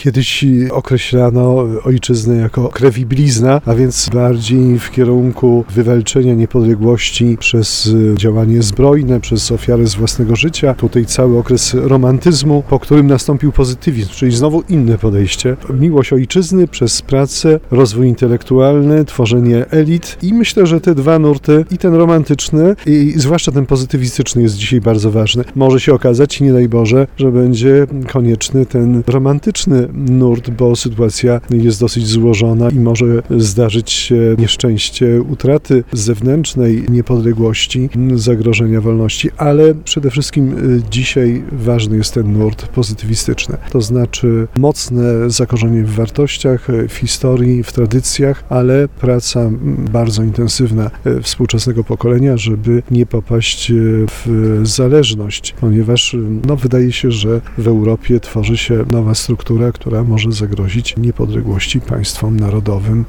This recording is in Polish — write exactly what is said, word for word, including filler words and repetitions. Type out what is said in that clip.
Kiedyś określano ojczyznę jako krew i blizna, a więc bardziej w kierunku wywalczenia niepodległości przez działanie zbrojne, przez ofiarę z własnego życia. Tutaj cały okres romantyzmu, po którym nastąpił pozytywizm, czyli znowu inne podejście. Miłość ojczyzny przez pracę, rozwój intelektualny, tworzenie elit i myślę, że te dwa nurty, i ten romantyczny, i zwłaszcza ten pozytywistyczny jest dzisiaj bardzo ważny. Może się okazać, nie daj Boże, że będzie konieczny ten romantyczny nurt, bo sytuacja jest dosyć złożona i może zdarzyć się nieszczęście utraty zewnętrznej niepodległości, zagrożenia wolności, ale przede wszystkim dzisiaj ważny jest ten nurt pozytywistyczny. To znaczy mocne zakorzenienie w wartościach, w historii, w tradycjach, ale praca bardzo intensywna współczesnego pokolenia, żeby nie popaść w zależność, ponieważ no, wydaje się, że w Europie tworzy się nowa struktura, która może zagrozić niepodległości państwom narodowym